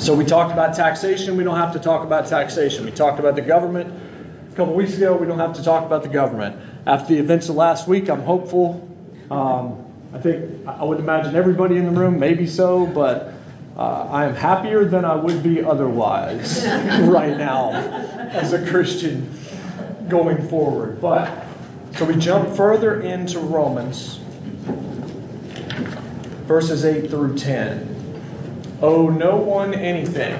So we talked about taxation. We don't have to talk about taxation. We talked about the government a couple weeks ago. We don't have to talk about the government. After the events of last week, I'm hopeful. I think I would imagine everybody in the room, maybe so, but I am happier than I would be otherwise right now as a Christian going forward. But so we jump further into Romans, verses 8 through 10. Owe no one anything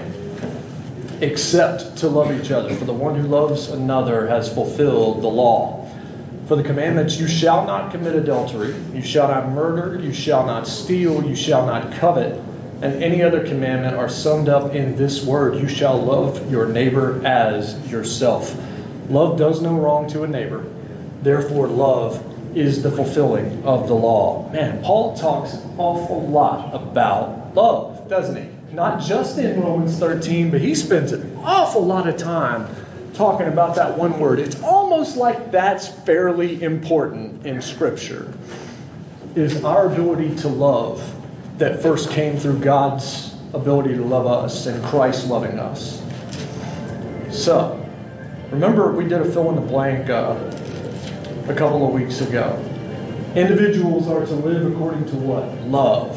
except to love each other, for the one who loves another has fulfilled the law. For the commandments, you shall not commit adultery, you shall not murder, you shall not steal, you shall not covet, and any other commandment are summed up in this word: you shall love your neighbor as yourself. Love does no wrong to a neighbor. Therefore, love is the fulfilling of the law. Man, Paul talks an awful lot about love, doesn't he? Not just in Romans 13, but he spends an awful lot of time talking about that one word. It's almost like that's fairly important in Scripture, is our ability to love that first came through God's ability to love us and Christ loving us. So, remember we did a fill in the blank a couple of weeks ago. Individuals are to live according to what? Love.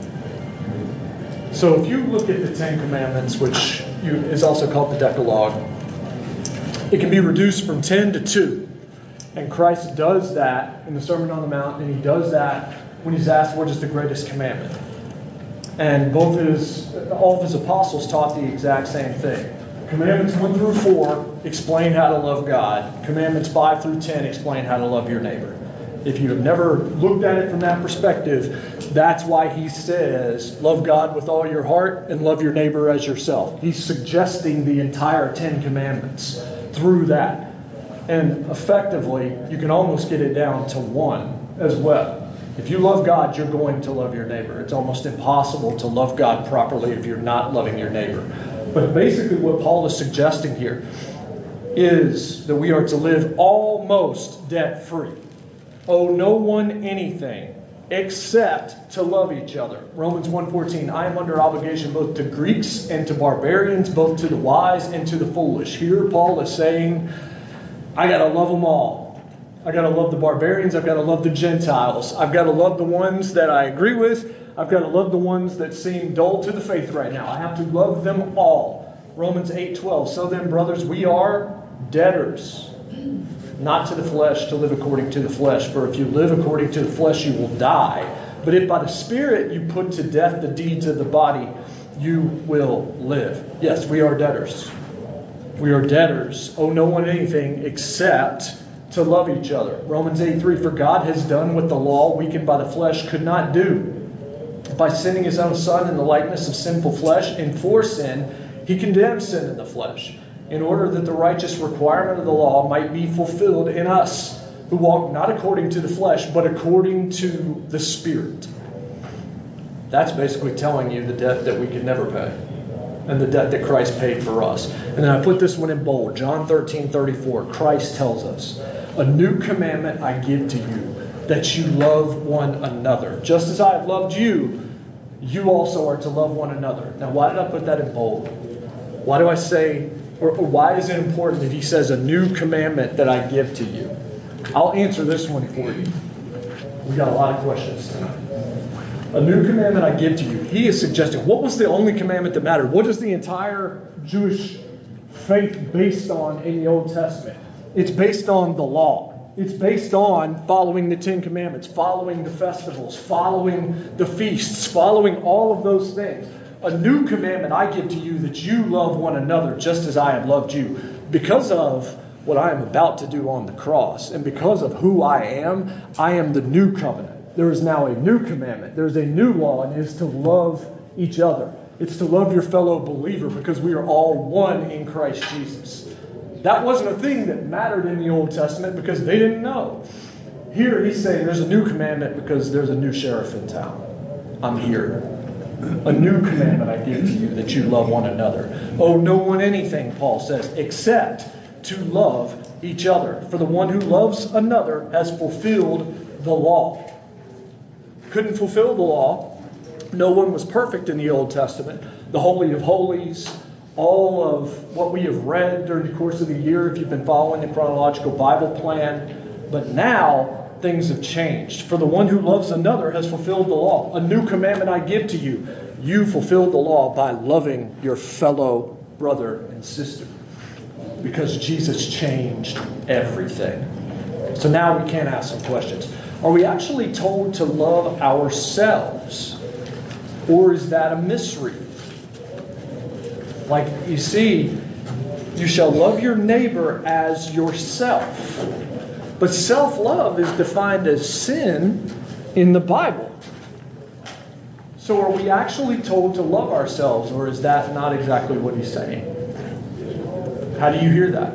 So if you look at the Ten Commandments, which is also called the Decalogue, it can be reduced from 10 to 2. And Christ does that in the Sermon on the Mount, and he does that when he's asked what is the greatest commandment. And all of his apostles taught the exact same thing. Commandments 1 through 4 explain how to love God. Commandments 5 through 10 explain how to love your neighbor. If you have never looked at it from that perspective, that's why he says, love God with all your heart and love your neighbor as yourself. He's suggesting the entire 10 Commandments through that. And effectively, you can almost get it down to one as well. If you love God, you're going to love your neighbor. It's almost impossible to love God properly if you're not loving your neighbor. But basically what Paul is suggesting here is that we are to live almost debt-free. Owe no one anything except to love each other. Romans 1:14, I am under obligation both to Greeks and to barbarians, both to the wise and to the foolish. Here Paul is saying, I got to love them all. I got to love the barbarians. I've got to love the Gentiles. I've got to love the ones that I agree with. I've got to love the ones that seem dull to the faith right now. I have to love them all. Romans 8:12, so then, brothers, we are debtors, not to the flesh, to live according to the flesh. For if you live according to the flesh, you will die. But if by the Spirit you put to death the deeds of the body, you will live. Yes, we are debtors. We are debtors. Owe no one anything except to love each other. Romans 8:3, for God has done what the law, weakened by the flesh, could not do. By sending his own Son in the likeness of sinful flesh, and for sin, he condemned sin in the flesh, in order that the righteous requirement of the law might be fulfilled in us, who walk not according to the flesh, but according to the Spirit. That's basically telling you the debt that we could never pay, and the debt that Christ paid for us. And then I put this one in bold. John 13:34. Christ tells us, a new commandment I give to you, that you love one another. Just as I have loved you, you also are to love one another. Now, why did I put that in bold? Why do I say, or why is it important that he says a new commandment that I give to you? I'll answer this one for you. We got a lot of questions tonight. A new commandment I give to you. He is suggesting, what was the only commandment that mattered? What is the entire Jewish faith based on in the Old Testament? It's based on the law. It's based on following the Ten Commandments, following the festivals, following the feasts, following all of those things. A new commandment I give to you, that you love one another just as I have loved you. Because of what I am about to do on the cross, and because of who I am the new covenant. There is now a new commandment. There's a new law, and it is to love each other. It's to love your fellow believer, because we are all one in Christ Jesus. That wasn't a thing that mattered in the Old Testament because they didn't know. Here he's saying there's a new commandment because there's a new sheriff in town. I'm here. A new commandment I give to you, that you love one another. Owe no one anything, Paul says, except to love each other. For the one who loves another has fulfilled the law. Couldn't fulfill the law. No one was perfect in the Old Testament. the Holy of Holies, all of what we have read during the course of the year if you've been following the chronological Bible plan. But now things have changed. For the one who loves another has fulfilled the law. A new commandment I give to you. You fulfilled the law by loving your fellow brother and sister. Because Jesus changed everything. So now we can ask some questions. Are we actually told to love ourselves? Or is that a mystery? Like, you see, you shall love your neighbor as yourself. But self-love is defined as sin in the Bible. So are we actually told to love ourselves, or is that not exactly what he's saying? How do you hear that?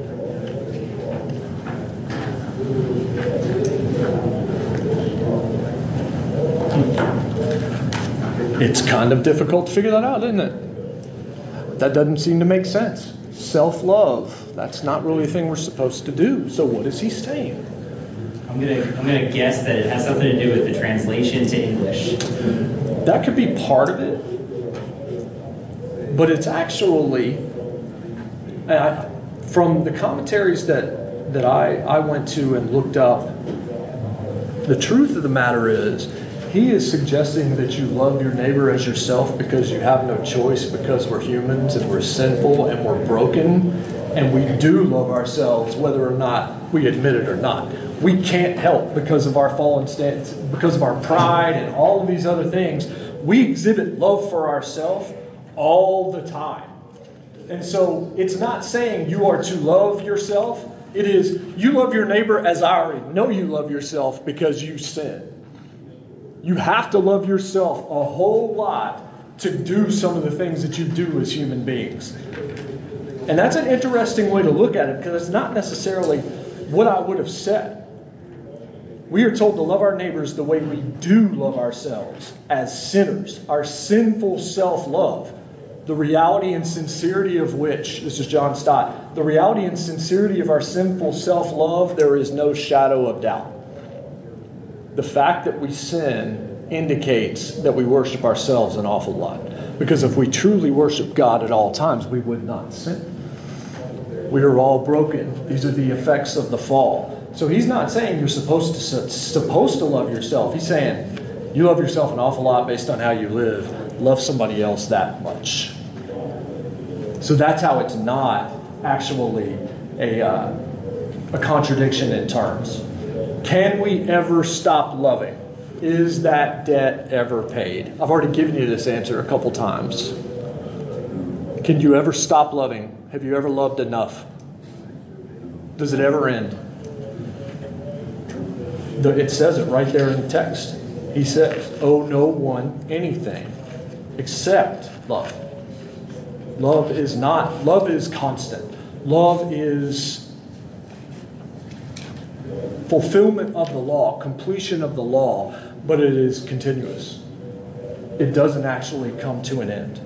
It's kind of difficult to figure that out, isn't it? That doesn't seem to make sense. Self-love, that's not really a thing we're supposed to do. So what is he saying? I'm gonna guess that it has something to do with the translation to English. That could be part of it. But it's actually, from the commentaries that I went to and looked up, the truth of the matter is, he is suggesting that you love your neighbor as yourself because you have no choice, because we're humans and we're sinful and we're broken, and we do love ourselves whether or not we admit it or not. We can't help because of our fallen stance, because of our pride and all of these other things. We exhibit love for ourselves all the time. And so it's not saying you are to love yourself. It is you love your neighbor as I already know you love yourself because you sin. You have to love yourself a whole lot to do some of the things that you do as human beings. And that's an interesting way to look at it, because it's not necessarily what I would have said. We are told to love our neighbors the way we do love ourselves as sinners. Our sinful self-love, the reality and sincerity of which, this is John Stott, the reality and sincerity of our sinful self-love, there is no shadow of doubt. The fact that we sin indicates that we worship ourselves an awful lot. Because if we truly worship God at all times, we would not sin. We are all broken. These are the effects of the fall. So he's not saying you're supposed to love yourself. He's saying you love yourself an awful lot based on how you live. Love somebody else that much. So that's how it's not actually a contradiction in terms. Can we ever stop loving? Is that debt ever paid? I've already given you this answer a couple times. Can you ever stop loving? Have you ever loved enough? Does it ever end? It says it right there in the text. He says, owe no one anything except love. Love is constant. Love is fulfillment of the law, completion of the law, but it is continuous. It doesn't actually come to an end.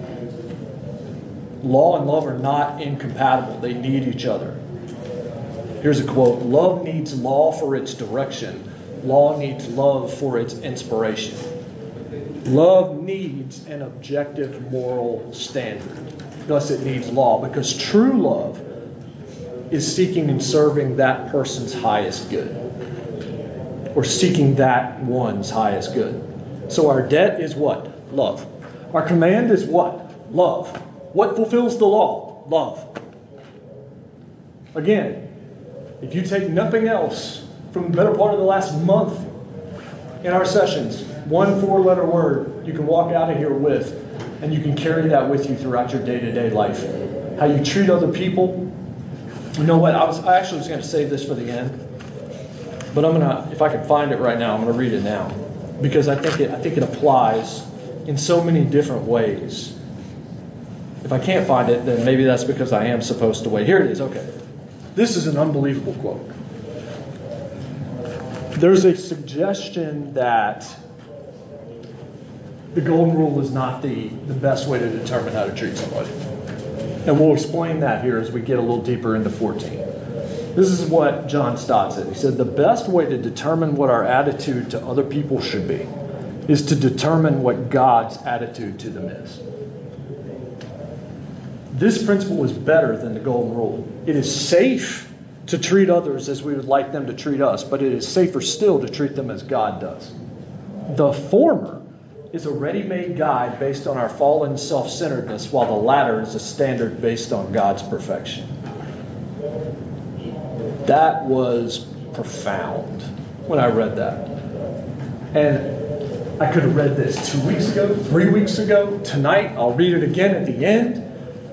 Law and love are not incompatible. They need each other. Here's a quote. Love needs law for its direction. Law needs love for its inspiration. Love needs an objective moral standard. Thus it needs law, because true love is seeking and serving that person's highest good, or seeking that one's highest good. So our debt is what? Love. Our command is what? Love. What fulfills the law? Love. Again, if you take nothing else from the better part of the last month in our sessions, one 4-letter word you can walk out of here with, and you can carry that with you throughout your day-to-day life. How you treat other people. You know what? I actually was going to save this for the end, but if I can find it right now, I'm going to read it now, because I think it applies in so many different ways. If I can't find it, then maybe that's because I am supposed to wait. Here it is. Okay. This is an unbelievable quote. There's a suggestion that the golden rule is not the best way to determine how to treat somebody. And we'll explain that here as we get a little deeper into 14. This is what John Stott said. He said, the best way to determine what our attitude to other people should be is to determine what God's attitude to them is. This principle is better than the golden rule. It is safe to treat others as we would like them to treat us, but it is safer still to treat them as God does. The former is a ready-made guide based on our fallen self-centeredness, while the latter is a standard based on God's perfection. That was profound when I read that. And I could have read this 2 weeks ago, 3 weeks ago. Tonight, I'll read it again at the end.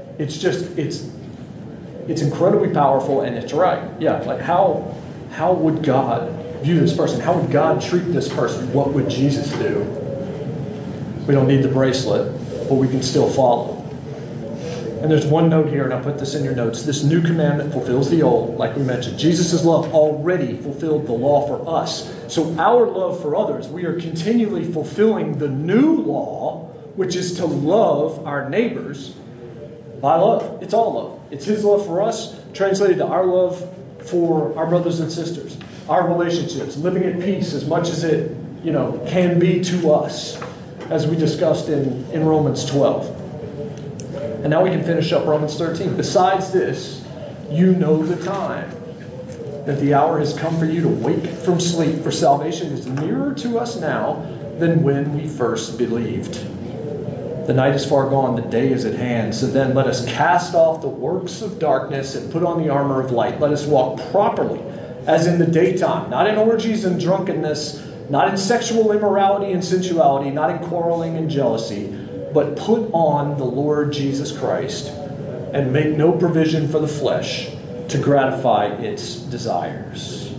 It's incredibly powerful, and it's right. Yeah, like how would God view this person? How would God treat this person? What would Jesus do? We don't need the bracelet, but we can still follow. And there's one note here, and I'll put this in your notes. This new commandment fulfills the old, like we mentioned. Jesus' love already fulfilled the law for us. So our love for others, we are continually fulfilling the new law, which is to love our neighbors by love. It's all love. It's His love for us, translated to our love for our brothers and sisters, our relationships, living at peace as much as it can be to us, as we discussed in Romans 12. And now we can finish up Romans 13. Besides this, you know the time, that the hour has come for you to wake from sleep, for salvation is nearer to us now than when we first believed. The night is far gone, the day is at hand. So then let us cast off the works of darkness and put on the armor of light. Let us walk properly, as in the daytime, not in orgies and drunkenness, not in sexual immorality and sensuality, not in quarreling and jealousy, but put on the Lord Jesus Christ and make no provision for the flesh to gratify its desires.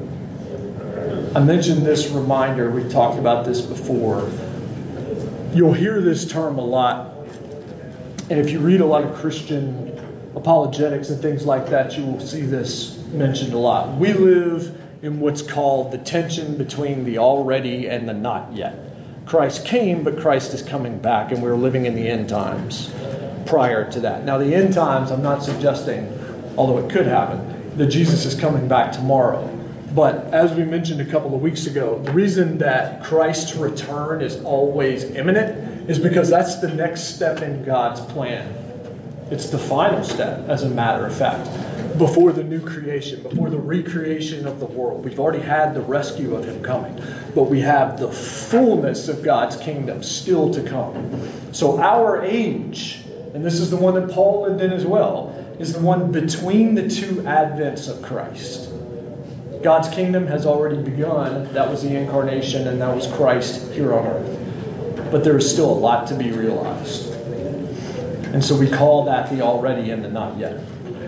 I mentioned this reminder. We've talked about this before. You'll hear this term a lot. And if you read a lot of Christian apologetics and things like that, you will see this mentioned a lot. We live in what's called the tension between the already and the not yet. Christ came, but Christ is coming back, and we're living in the end times prior to that. Now, the end times, I'm not suggesting, although it could happen, that Jesus is coming back tomorrow. But as we mentioned a couple of weeks ago, the reason that Christ's return is always imminent is because that's the next step in God's plan. It's the final step, as a matter of fact, before the new creation, before the recreation of the world. We've already had the rescue of Him coming, but we have the fullness of God's kingdom still to come. So our age, and this is the one that Paul lived in as well, is the one between the two advents of Christ. God's kingdom has already begun. That was the incarnation, and that was Christ here on earth. But there is still a lot to be realized. And so we call that the already and the not yet.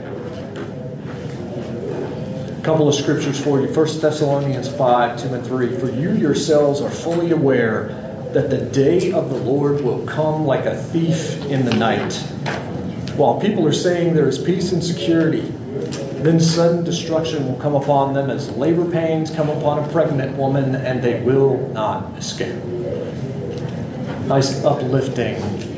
A couple of scriptures for you. 1 Thessalonians 5, 2 and 3. For you yourselves are fully aware that the day of the Lord will come like a thief in the night. While people are saying there is peace and security, then sudden destruction will come upon them as labor pains come upon a pregnant woman, and they will not escape. Nice uplifting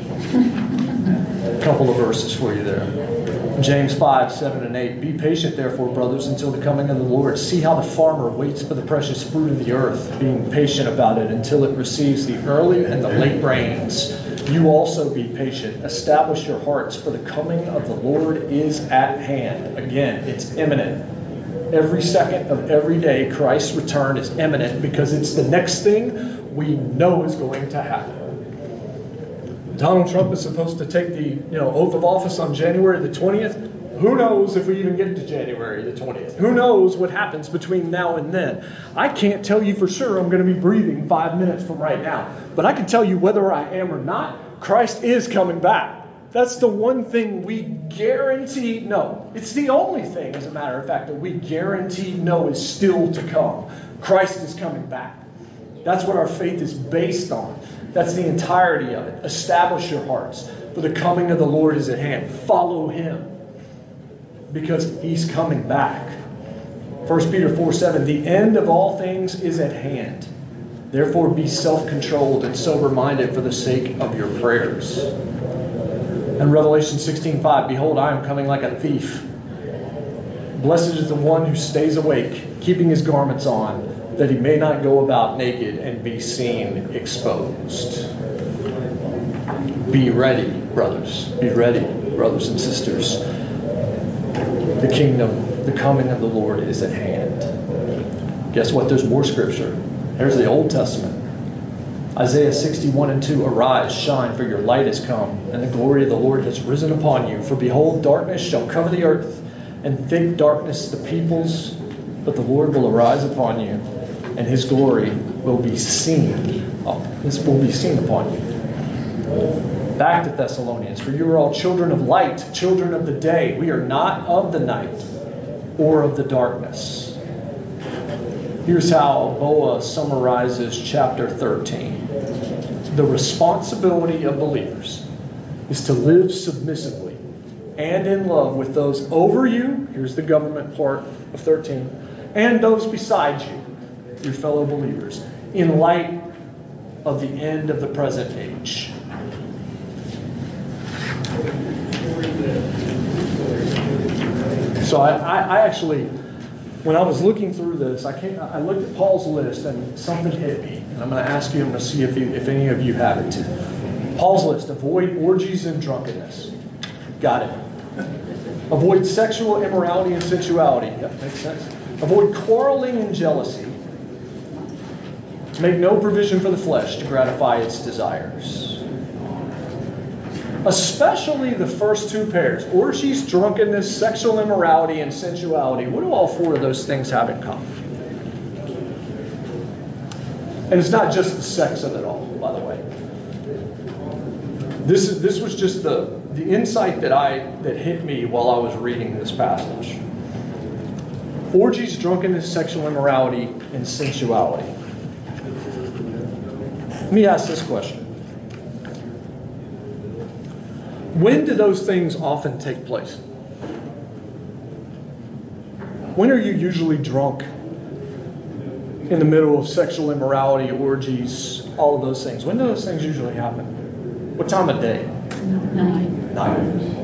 couple of verses for you there. James 5, 7 and 8. Be patient, therefore, brothers, until the coming of the Lord. See how the farmer waits for the precious fruit of the earth, being patient about it until it receives the early and the late rains. You also be patient. Establish your hearts, for the coming of the Lord is at hand. Again, it's imminent. Every second of every day, Christ's return is imminent because it's the next thing we know is going to happen. Donald Trump is supposed to take the oath of office on January the 20th. Who knows if we even get to January the 20th? Who knows what happens between now and then? I can't tell you for sure I'm going to be breathing 5 minutes from right now. But I can tell you whether I am or not, Christ is coming back. That's the one thing we guaranteed know. It's the only thing, as a matter of fact, that we guaranteed know is still to come. Christ is coming back. That's what our faith is based on. That's the entirety of it. Establish your hearts, for the coming of the Lord is at hand. Follow Him, because He's coming back. 1 Peter 4, 7. The end of all things is at hand. Therefore be self-controlled and sober-minded for the sake of your prayers. And Revelation 16:5. Behold, I am coming like a thief. Blessed is the one who stays awake, keeping his garments on, that he may not go about naked and be seen exposed. Be ready, brothers. Be ready, brothers and sisters. The kingdom, the coming of the Lord is at hand. Guess what? There's more scripture. There's the Old Testament. Isaiah 61:2, arise, shine, for your light has come, and the glory of the Lord has risen upon you. For behold, darkness shall cover the earth, and thick darkness the peoples, but the Lord will arise upon you, and his glory will be seen. This will be seen upon you. Back to Thessalonians, for you are all children of light, children of the day. We are not of the night or of the darkness. Here's how Boa summarizes chapter 13. The responsibility of believers is to live submissively and in love with those over you, here's the government part of 13, and those beside you, your fellow believers, in light of the end of the present age. So I actually, when I was looking through this, I looked at Paul's list and something hit me. And I'm going to ask you, I'm going to see if any of you have it too. Paul's list: avoid orgies and drunkenness. Got it. Avoid sexual immorality and sensuality. Yep, makes sense. Avoid quarreling and jealousy. Make no provision for the flesh to gratify its desires. Especially the first two pairs: orgies, drunkenness, sexual immorality, and sensuality. What do all four of those things have in common? And it's not just the sex of it all, by the way. This was just the insight that hit me while I was reading this passage. Orgies, drunkenness, sexual immorality, and sensuality. Let me ask this question. When do those things often take place? When are you usually drunk? In the middle of sexual immorality, orgies, all of those things. When do those things usually happen? What time of day? Night.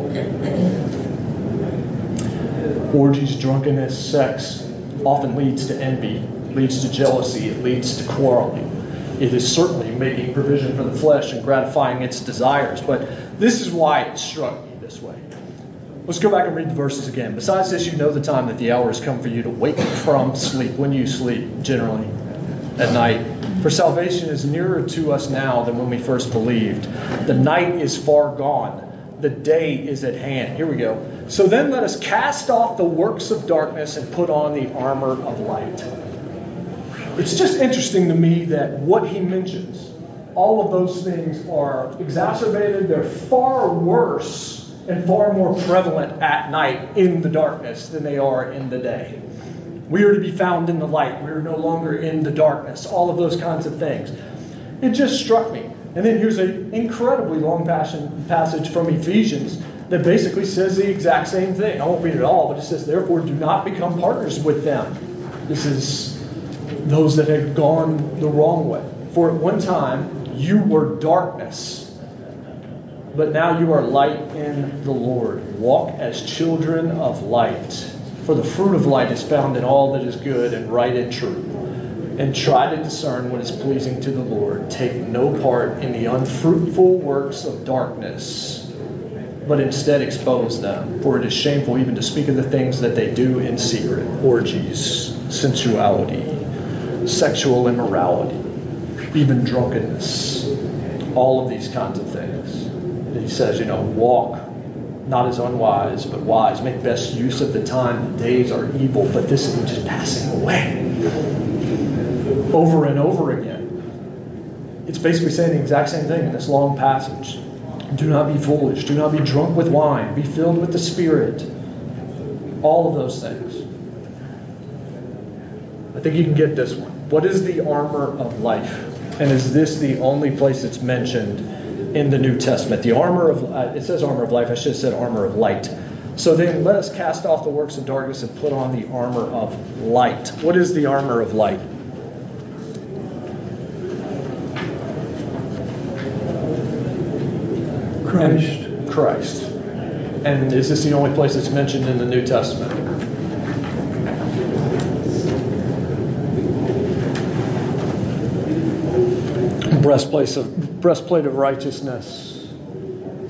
Orgies, drunkenness, sex often leads to envy, leads to jealousy, it leads to quarreling. It is certainly making provision for the flesh and gratifying its desires. But this is why it struck me this way. Let's go back and read the verses again. Besides this, you know the time that the hour has come for you to wake from sleep. When you sleep, generally, at night. For salvation is nearer to us now than when we first believed. The night is far gone. The day is at hand. Here we go. So then let us cast off the works of darkness and put on the armor of light. It's just interesting to me that what he mentions, all of those things are exacerbated. They're far worse and far more prevalent at night in the darkness than they are in the day. We are to be found in the light. We are no longer in the darkness. All of those kinds of things. It just struck me. And then here's an incredibly long passage from Ephesians that basically says the exact same thing. I won't read it all, but it says, therefore, do not become partners with them. This is those that have gone the wrong way. For at one time, you were darkness, but now you are light in the Lord. Walk as children of light. For the fruit of light is found in all that is good and right and true. And try to discern what is pleasing to the Lord. Take no part in the unfruitful works of darkness, but instead expose them. For it is shameful even to speak of the things that they do in secret. Orgies, sensuality, sexual immorality, even drunkenness. All of these kinds of things. And he says, walk not as unwise, but wise. Make best use of the time. The days are evil, but this is just passing away. Over and over again. It's basically saying the exact same thing in this long passage. Do not be foolish. Do not be drunk with wine. Be filled with the Spirit. All of those things. I think you can get this one. What is the armor of life? And is this the only place it's mentioned in the New Testament? The armor of, it says armor of life. I should have said armor of light. So then let us cast off the works of darkness and put on the armor of light. What is the armor of light? Christ. And is this the only place it's mentioned in the New Testament? Breastplate of righteousness.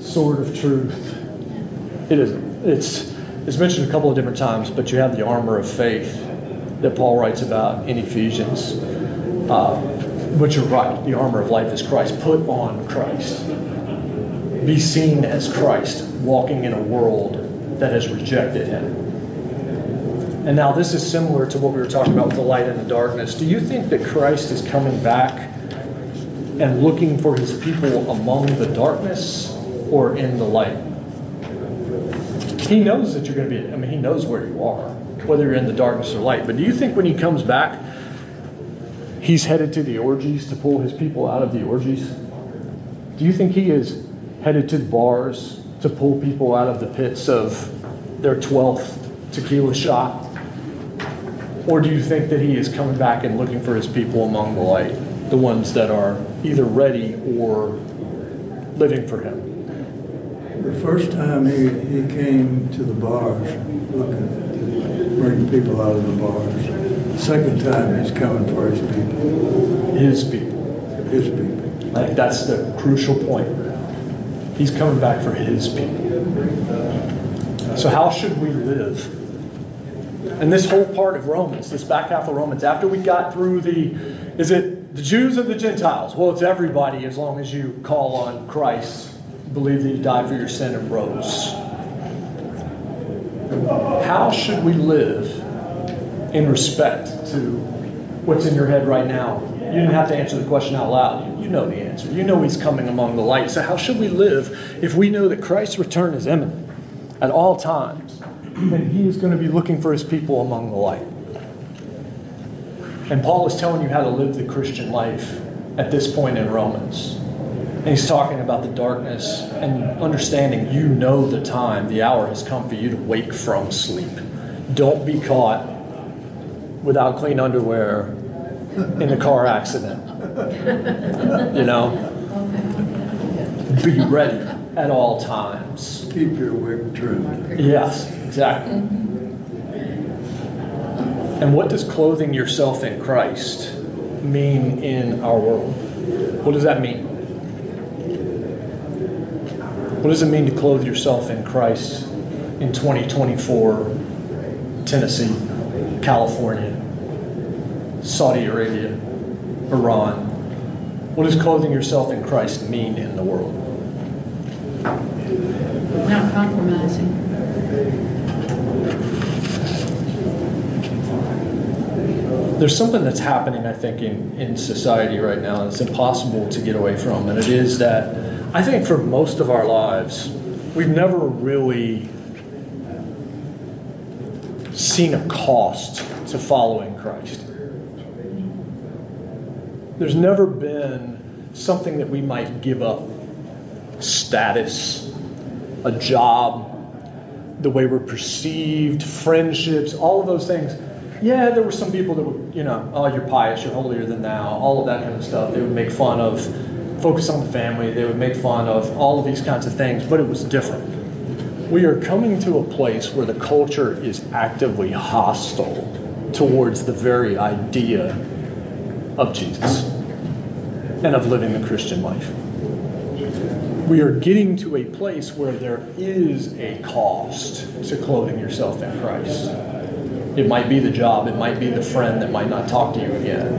sword of truth. It isn't. It's mentioned a couple of different times, but you have the armor of faith that Paul writes about in Ephesians. But you're right. The armor of life is Christ. Put on Christ. Be seen as Christ, walking in a world that has rejected him. And now this is similar to what we were talking about with the light and the darkness. Do you think that Christ is coming back and looking for his people among the darkness or in the light? He knows that you're going to be, he knows where you are, whether you're in the darkness or light. But do you think when he comes back, he's headed to the orgies to pull his people out of the orgies? Do you think he is headed to the bars to pull people out of the pits of their 12th tequila shot? Or do you think that he is coming back and looking for his people among the light, the ones that are either ready or living for him? The first time he came to the bars, looking to bring people out of the bars. The second time he's coming for his people. His people. His people. I think that's the crucial point. He's coming back for his people. So how should we live? And this whole part of Romans, this back half of Romans, after we got through is it the Jews or the Gentiles? Well, it's everybody as long as you call on Christ, believe that he died for your sin and rose. How should we live in respect to what's in your head right now? You didn't have to answer the question out loud. You know the answer. You know he's coming among the light. So how should we live if we know that Christ's return is imminent at all times? And he is going to be looking for his people among the light. And Paul is telling you how to live the Christian life at this point in Romans. And he's talking about the darkness and understanding you know the time, the hour has come for you to wake from sleep. Don't be caught without clean underwear in a car accident. You know? Be ready at all times. Keep your wick trimmed. Yes, exactly. And what does clothing yourself in Christ mean in our world? What does that mean? What does it mean to clothe yourself in Christ in 2024, Tennessee, California, Saudi Arabia, Iran? What does clothing yourself in Christ mean in the world? Not compromising. There's something that's happening, I think, in society right now that's impossible to get away from, and it is that I think for most of our lives, we've never really seen a cost to following Christ. There's never been something that we might give up. Status, a job, the way we're perceived, friendships, all of those things. Yeah, there were some people that would, oh, you're pious, you're holier than thou, all of that kind of stuff. They would make fun of, focus on the family, they would make fun of all of these kinds of things, but it was different. We are coming to a place where the culture is actively hostile towards the very idea of Jesus and of living the Christian life. We are getting to a place where there is a cost to clothing yourself in Christ. It might be the job, it might be the friend that might not talk to you again.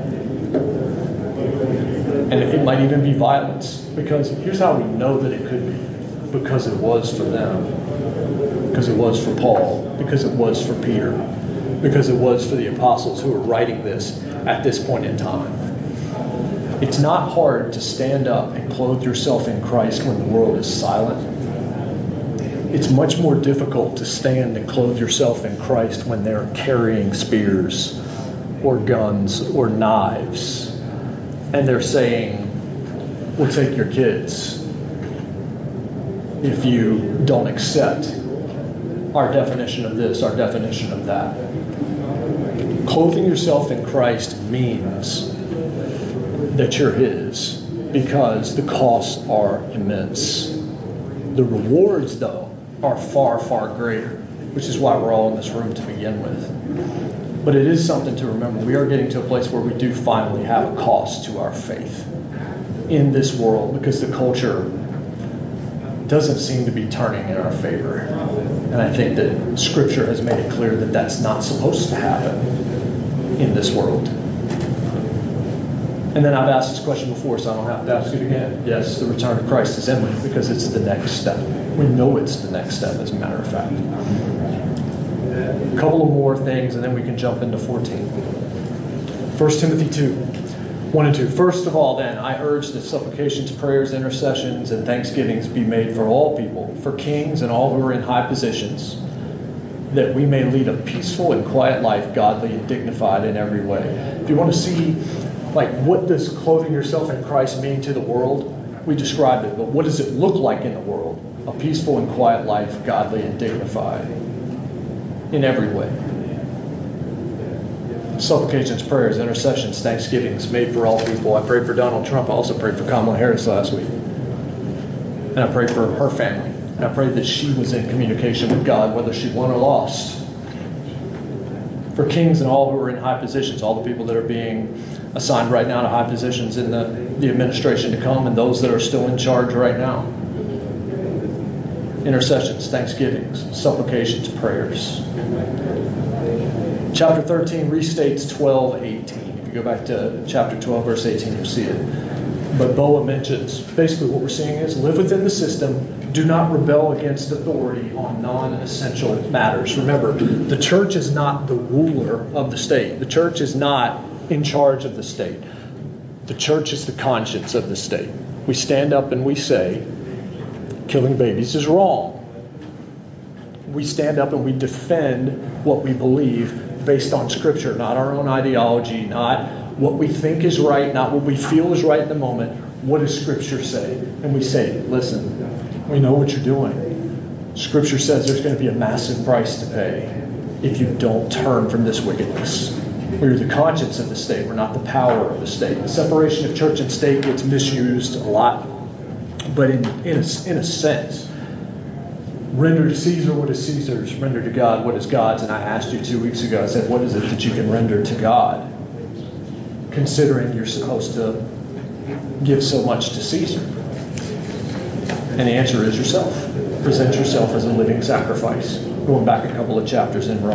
And it might even be violence, because here's how we know that it could be. Because it was for them. Because it was for Paul. Because it was for Peter. Because it was for the apostles who were writing this at this point in time. It's not hard to stand up and clothe yourself in Christ when the world is silent. It's much more difficult to stand and clothe yourself in Christ when they're carrying spears or guns or knives. And they're saying, we'll take your kids if you don't accept our definition of this, our definition of that. Clothing yourself in Christ means that you're his, because the costs are immense. The rewards, though, are far, far greater, which is why we're all in this room to begin with. But it is something to remember. We are getting to a place where we do finally have a cost to our faith in this world, because the culture doesn't seem to be turning in our favor. And I think that Scripture has made it clear that that's not supposed to happen in this world. And then I've asked this question before, so I don't have to ask it again. Yes, the return of Christ is imminent because it's the next step. We know it's the next step, as a matter of fact. A couple of more things, and then we can jump into 14. 1 Timothy 2, 1 and 2. First of all, then, I urge that supplications, prayers, intercessions, and thanksgivings be made for all people, for kings and all who are in high positions, that we may lead a peaceful and quiet life, godly and dignified in every way. If you want to see, what does clothing yourself in Christ mean to the world? We described it, but what does it look like in the world? A peaceful and quiet life, godly and dignified in every way. Supplications, prayers, intercessions, thanksgivings made for all people. I prayed for Donald Trump. I also prayed for Kamala Harris last week. And I prayed for her family. And I prayed that she was in communication with God, whether she won or lost. For kings and all who are in high positions, all the people that are being assigned right now to high positions in the administration to come, and those that are still in charge right now. Intercessions, thanksgivings, supplications, prayers. Chapter 13 restates 12:18. If you go back to chapter 12, verse 18, you'll see it. But Boa mentions, basically what we're seeing is live within the system, do not rebel against authority on non-essential matters. Remember, the church is not the ruler of the state. The church is not in charge of the state. The church is the conscience of the state. We stand up and we say, killing babies is wrong. We stand up and we defend what we believe based on Scripture, not our own ideology, not what we think is right, not what we feel is right in the moment. What does Scripture say? And we say, listen, we know what you're doing. Scripture says there's going to be a massive price to pay if you don't turn from this wickedness. We're the conscience of the state. We're not the power of the state. The separation of church and state gets misused a lot. But in a sense, render to Caesar what is Caesar's, render to God what is God's. And I asked you 2 weeks ago, I said, what is it that you can render to God, considering you're supposed to give so much to Caesar? And the answer is yourself. Present yourself as a living sacrifice. Going back a couple of chapters in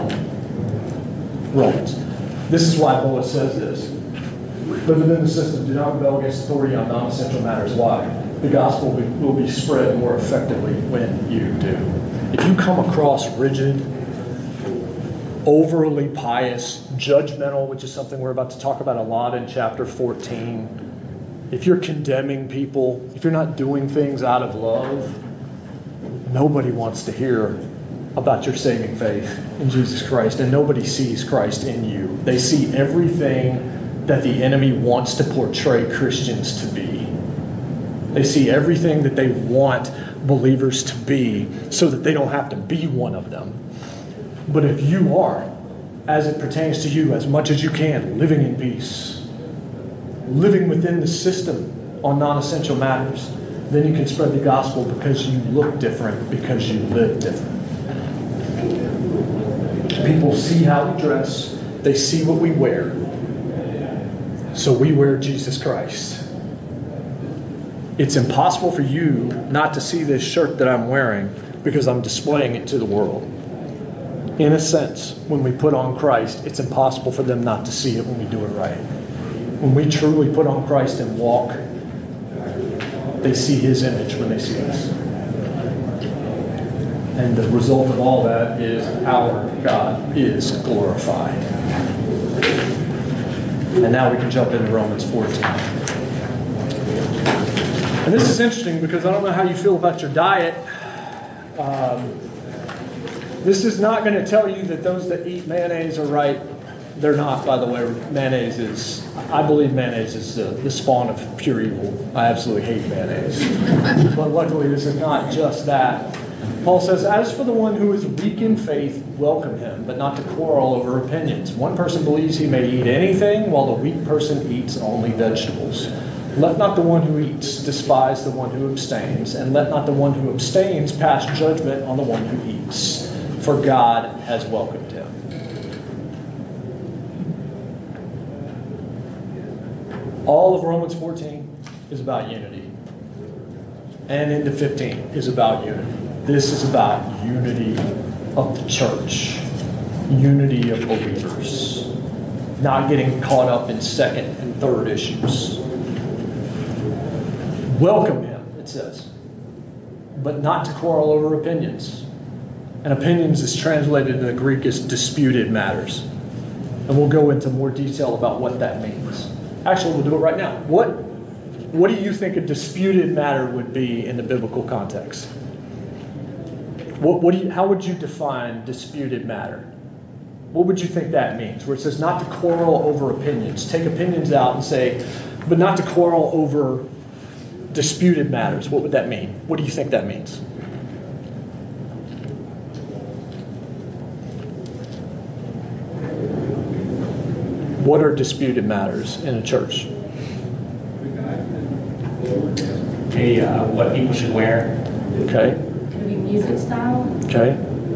Romans. This is why Boaz says this. Live within the system. Do not rebel against authority on non-essential matters. Why? The gospel will be spread more effectively when you do. If you come across rigid, overly pious, judgmental, which is something we're about to talk about a lot in chapter 14, if you're condemning people, if you're not doing things out of love, nobody wants to hear about your saving faith in Jesus Christ, and nobody sees Christ in you. They see everything that the enemy wants to portray Christians to be. They see everything that they want believers to be so that they don't have to be one of them. But if you are, as it pertains to you, as much as you can, living in peace, living within the system on non-essential matters, then you can spread the gospel because you look different, because you live different. People see how we dress. They see what we wear. So we wear Jesus Christ. It's impossible for you not to see this shirt that I'm wearing because I'm displaying it to the world. In a sense, when we put on Christ, it's impossible for them not to see it when we do it right. When we truly put on Christ and walk, they see His image when they see us. And the result of all that is our God is glorified. And now we can jump into Romans 14. And this is interesting because I don't know how you feel about your diet. This is not going to tell you that those that eat mayonnaise are right. They're not, by the way. I believe mayonnaise is the spawn of pure evil. I absolutely hate mayonnaise. But luckily this is not just that. Paul says, as for the one who is weak in faith, welcome him, but not to quarrel over opinions. One person believes he may eat anything, while the weak person eats only vegetables. Let not the one who eats despise the one who abstains, and let not the one who abstains pass judgment on the one who eats, for God has welcomed him. All of Romans 14 is about unity. and into 15 is about unity. This is about unity of the church, unity of believers, not getting caught up in second and third issues. Welcome him, it says, but not to quarrel over opinions. And opinions is translated in the Greek as disputed matters. And we'll go into more detail about what that means. Actually, we'll do it right now. What do you think a disputed matter would be in the biblical context? How would you define disputed matter? What would you think that means? Where it says not to quarrel over opinions. Take opinions out and say, but not to quarrel over disputed matters. What would that mean? What do you think that means? What are disputed matters in a church? Okay, what people should wear. Okay. Maybe music style? Okay.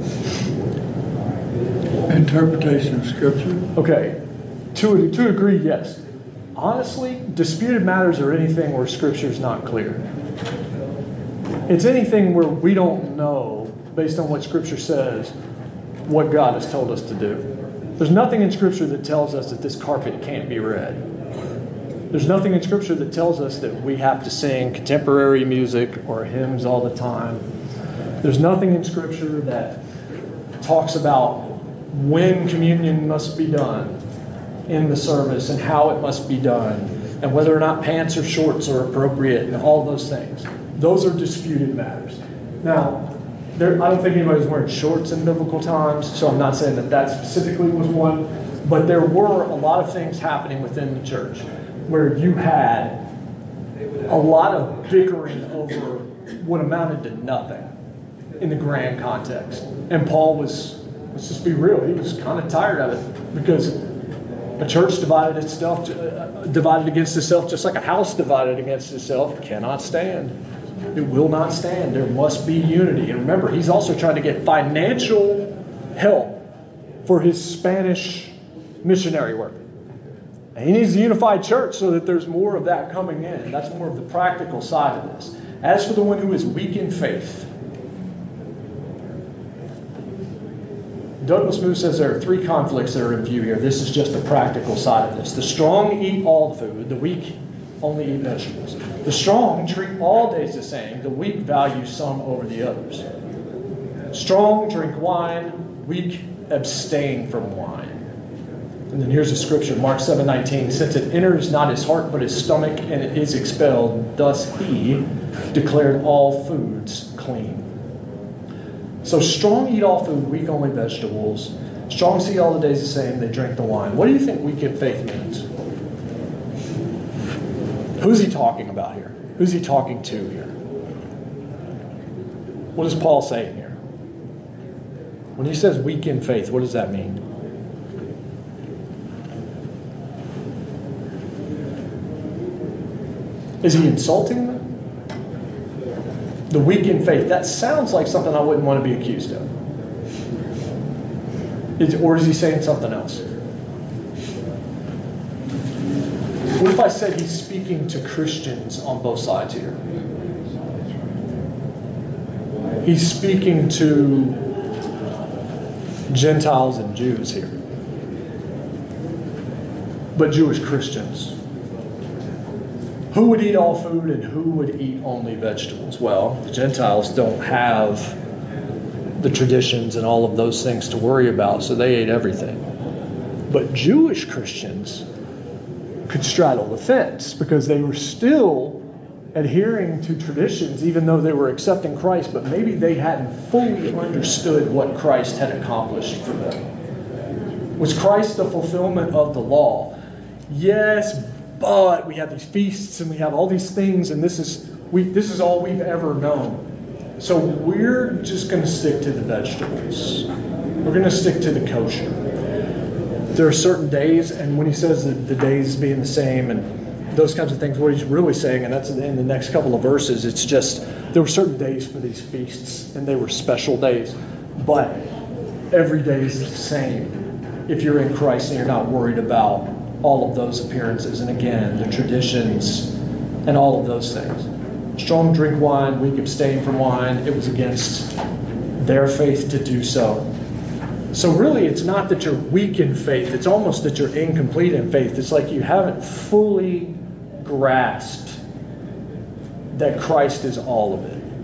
Interpretation of Scripture. Okay. To a degree, yes. Honestly, disputed matters are anything where Scripture is not clear. It's anything where we don't know, based on what Scripture says, what God has told us to do. There's nothing in Scripture that tells us that this carpet can't be read. There's nothing in Scripture that tells us that we have to sing contemporary music or hymns all the time. There's nothing in Scripture that talks about when communion must be done in the service and how it must be done and whether or not pants or shorts are appropriate and all those things. Those are disputed matters. Now, I don't think anybody's wearing shorts in biblical times, so I'm not saying that specifically was one, but there were a lot of things happening within the church where you had a lot of bickering over what amounted to nothing in the grand context. And Paul was, let's just be real, he was kind of tired of it because a church divided against itself, just like a house divided against itself, cannot stand. It will not stand. There must be unity. And remember, he's also trying to get financial help for his Spanish missionary work. And he needs a unified church so that there's more of that coming in. That's more of the practical side of this. As for the one who is weak in faith, Douglas Moo says there are three conflicts that are in view here. This is just the practical side of this. The strong eat all the food. The weak only eat vegetables. The strong treat all days the same. The weak value some over the others. Strong drink wine. Weak abstain from wine. And then here's a scripture, Mark 7:19. Since it enters not his heart but his stomach and it is expelled, thus he declared all foods clean. So strong eat all food, weak only vegetables. Strong see all the days the same, they drink the wine. What do you think weak in faith means? Who's he talking about here? Who's he talking to here? What is Paul saying here? When he says weak in faith, what does that mean? Is he insulting them? The weak in faith, that sounds like something I wouldn't want to be accused of. Or is he saying something else? What if I said he's speaking to Christians on both sides here? He's speaking to Gentiles and Jews here. But Jewish Christians. Who would eat all food and who would eat only vegetables? Well, the Gentiles don't have the traditions and all of those things to worry about, so they ate everything. But Jewish Christians could straddle the fence because they were still adhering to traditions even though they were accepting Christ, but maybe they hadn't fully understood what Christ had accomplished for them. Was Christ the fulfillment of the law? Yes, but we have these feasts and we have all these things, and this is all we've ever known. So we're just going to stick to the vegetables. We're going to stick to the kosher. There are certain days, and when he says that the days being the same and those kinds of things, what he's really saying, and that's in the next couple of verses, it's just there were certain days for these feasts, and they were special days. But every day is the same if you're in Christ and you're not worried about all of those appearances and, again, the traditions and all of those things. Strong drink wine, weak abstain from wine. It was against their faith to do so. So really, it's not that you're weak in faith. It's almost that you're incomplete in faith. It's like you haven't fully grasped that Christ is all of it.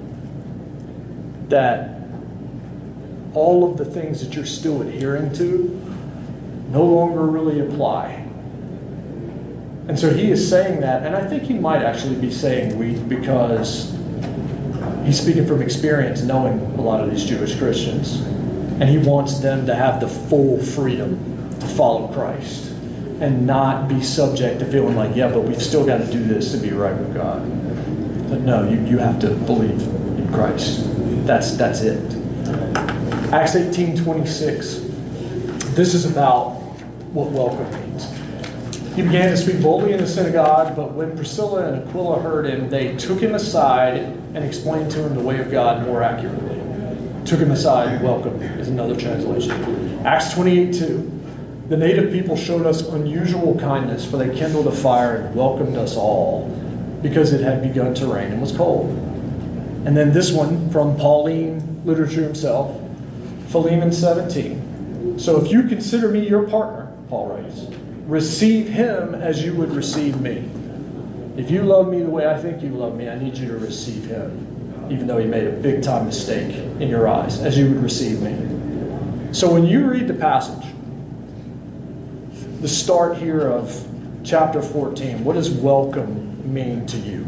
That all of the things that you're still adhering to no longer really apply. And so he is saying that, and I think he might actually be saying weak because he's speaking from experience, knowing a lot of these Jewish Christians. And he wants them to have the full freedom to follow Christ and not be subject to feeling like, yeah, but we've still got to do this to be right with God. But no, you have to believe in Christ. That's it. Acts 18:26. This is about what welcome means. He began to speak boldly in the synagogue, but when Priscilla and Aquila heard him, they took him aside and explained to him the way of God more accurately. Took him aside, welcome is another translation. Acts 28:2. The native people showed us unusual kindness, for they kindled a fire and welcomed us all, because it had begun to rain and was cold. And then this one from Pauline literature himself, Philemon 17. So if you consider me your partner, Paul writes, receive him as you would receive me. If you love me the way I think you love me, I need you to receive him, even though he made a big time mistake in your eyes, as you would receive me. So when you read the passage, the start here of chapter 14, what does welcome mean to you?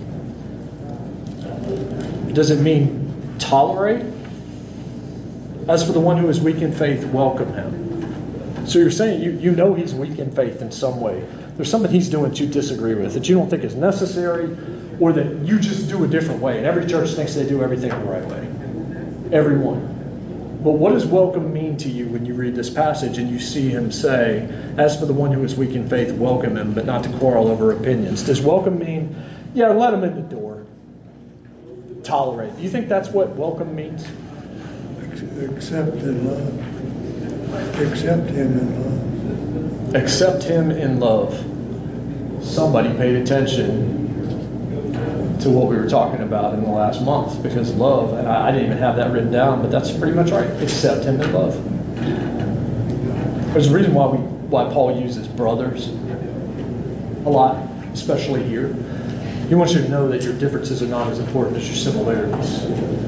Does it mean tolerate? As for the one who is weak in faith, welcome him. So you're saying you know he's weak in faith in some way. There's something he's doing that you disagree with, that you don't think is necessary, or that you just do a different way. And every church thinks they do everything the right way. Everyone. But what does welcome mean to you when you read this passage and you see him say, as for the one who is weak in faith, welcome him, but not to quarrel over opinions? Does welcome mean, yeah, let him in the door? Tolerate. Do you think that's what welcome means? Accept in love. Accept him in love. Accept him in love. Somebody paid attention to what we were talking about in the last month, because love, and I didn't even have that written down, but that's pretty much right. Accept him in love. There's a reason why Paul uses brothers a lot, especially here. He wants you to know that your differences are not as important as your similarities.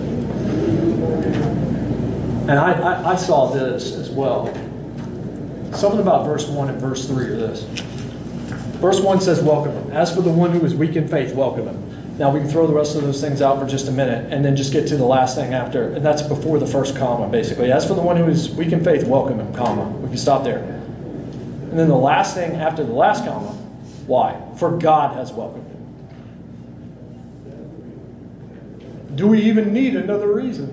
And I saw this as well. Something about verse 1 and verse 3 are this. Verse 1 says, welcome him. As for the one who is weak in faith, welcome him. Now we can throw the rest of those things out for just a minute and then just get to the last thing after. And that's before the first comma, basically. As for the one who is weak in faith, welcome him, comma. We can stop there. And then the last thing after the last comma, why? For God has welcomed him. Do we even need another reason?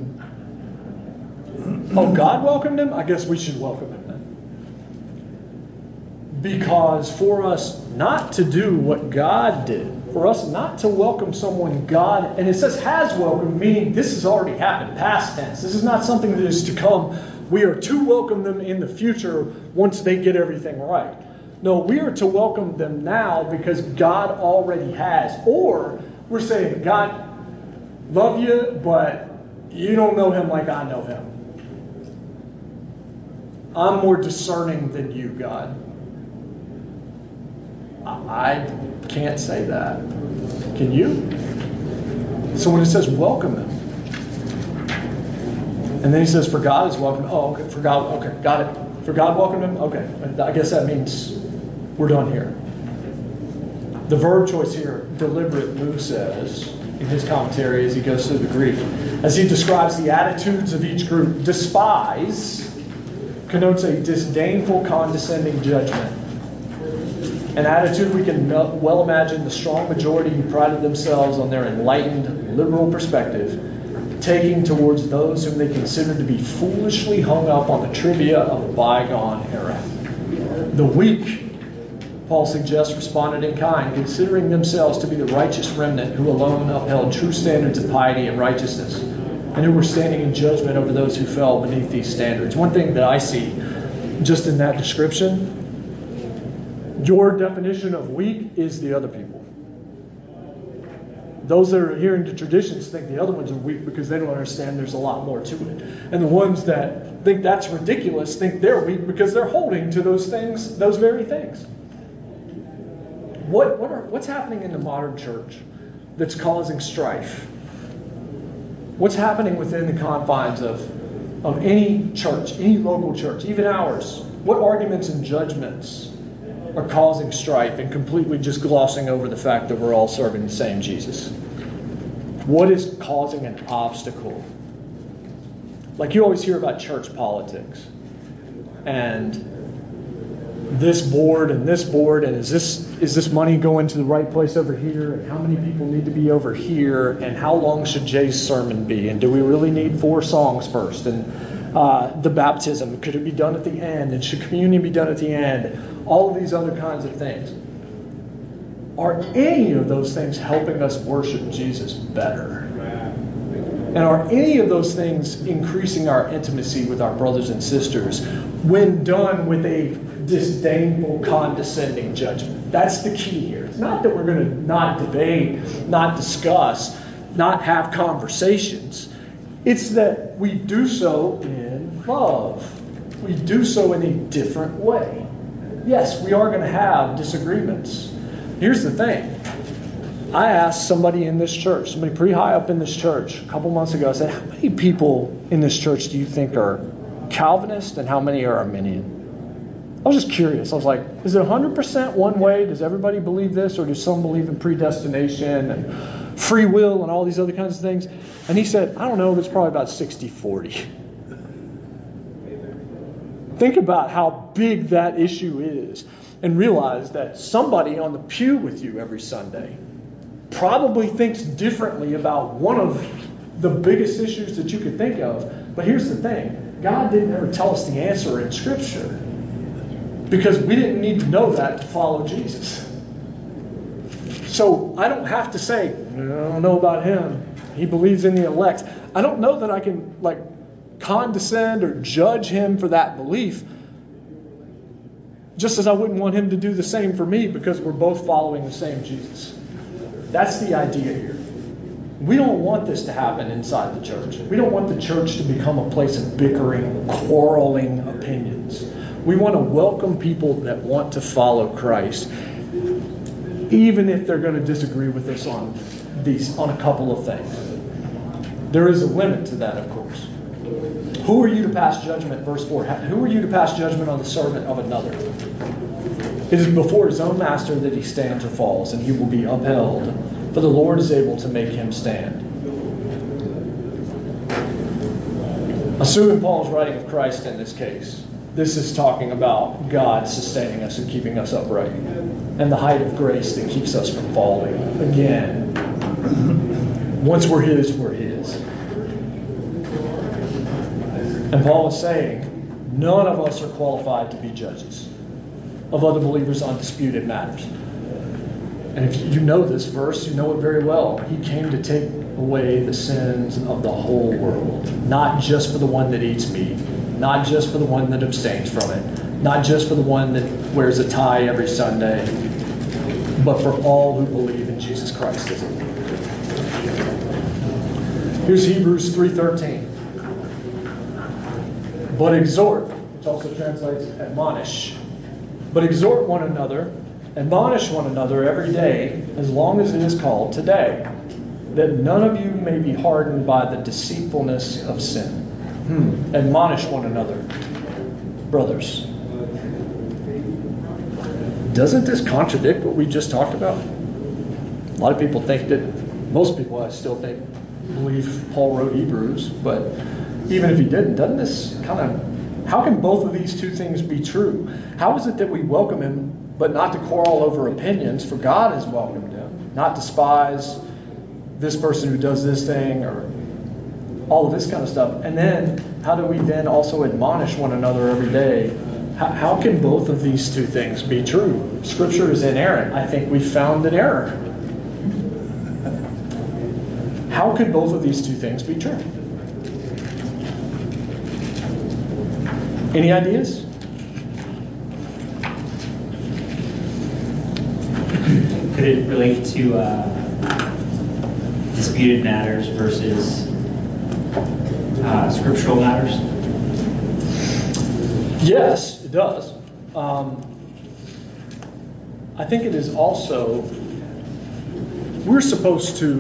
Oh, God welcomed him? I guess we should welcome him then. Because for us not to do what God did, for us not to welcome someone God, and it says has welcomed, meaning this has already happened, past tense. This is not something that is to come. We are to welcome them in the future once they get everything right. No, we are to welcome them now because God already has. Or we're saying, God, love you, but you don't know him like I know him. I'm more discerning than you, God. I can't say that. Can you? So when it says welcome him, and then he says for God is welcome. Oh, okay. For God, okay, got it. For God welcome him. Okay, I guess that means we're done here. The verb choice here, deliberate, Moo says in his commentary as he goes through the Greek, as he describes the attitudes of each group. Despise connotes a disdainful, condescending judgment. An attitude we can well imagine the strong majority who prided themselves on their enlightened, liberal perspective, taking towards those whom they considered to be foolishly hung up on the trivia of a bygone era. The weak, Paul suggests, responded in kind, considering themselves to be the righteous remnant who alone upheld true standards of piety and righteousness, and who were standing in judgment over those who fell beneath these standards. One thing that I see just in that description, your definition of weak is the other people. Those that are adhering to traditions think the other ones are weak because they don't understand there's a lot more to it. And the ones that think that's ridiculous think they're weak because they're holding to those things, those very things. What's happening in the modern church that's causing strife? What's happening within the confines of any church, any local church, even ours? What arguments and judgments are causing strife and completely just glossing over the fact that we're all serving the same Jesus? What is causing an obstacle? Like you always hear about church politics. And this board, and is this money going to the right place over here? And how many people need to be over here? And how long should Jay's sermon be? And do we really need 4 songs first? And the baptism, could it be done at the end? And should communion be done at the end? All of these other kinds of things. Are any of those things helping us worship Jesus better? And are any of those things increasing our intimacy with our brothers and sisters when done with a disdainful, condescending judgment? That's the key here. It's not that we're going to not debate, not discuss, not have conversations. It's that we do so in love. We do so in a different way. Yes, we are going to have disagreements. Here's the thing. I asked somebody in this church, somebody pretty high up in this church, a couple months ago, I said, how many people in this church do you think are Calvinist and how many are Arminian? I was just curious. I was like, is it 100% one way? Does everybody believe this? Or do some believe in predestination and free will and all these other kinds of things? And he said, I don't know, it's probably about 60-40. Think about how big that issue is and realize that somebody on the pew with you every Sunday probably thinks differently about one of the biggest issues that you could think of. But here's the thing. God didn't ever tell us the answer in Scripture because we didn't need to know that to follow Jesus. So I don't have to say, I don't know about him. He believes in the elect. I don't know that I can condescend or judge him for that belief. Just as I wouldn't want him to do the same for me because we're both following the same Jesus. That's the idea here. We don't want this to happen inside the church. We don't want the church to become a place of bickering, quarreling opinions. We want to welcome people that want to follow Christ, even if they're going to disagree with us on a couple of things. There is a limit to that, of course. Who are you to pass judgment? Verse 4. Who are you to pass judgment on the servant of another? It is before his own master that he stands or falls, and he will be upheld. For the Lord is able to make him stand. Assuming Paul's writing of Christ in this case, this is talking about God sustaining us and keeping us upright, and the height of grace that keeps us from falling. Again, once we're his, we're his. And Paul is saying, none of us are qualified to be judges of other believers on disputed matters. And if you know this verse, you know it very well. He came to take away the sins of the whole world, not just for the one that eats meat, not just for the one that abstains from it, not just for the one that wears a tie every Sunday, but for all who believe in Jesus Christ as a Lord. Here's Hebrews 3:13. But exhort, which also translates admonish. But exhort one another, admonish one another every day, as long as it is called today, that none of you may be hardened by the deceitfulness of sin. Admonish one another, brothers. Doesn't this contradict what we just talked about? A lot of people think that, most people I still think, believe Paul wrote Hebrews, but even if he didn't, doesn't this how can both of these two things be true? How is it that we welcome him, but not to quarrel over opinions, for God has welcomed him, not despise this person who does this thing, or all of this kind of stuff. And then, how do we then also admonish one another every day? How can both of these two things be true? Scripture is inerrant. I think we found an error. How could both of these two things be true? Any ideas? Could it relate to disputed matters versus scriptural matters? Yes, it does. I think it is also, we're supposed to,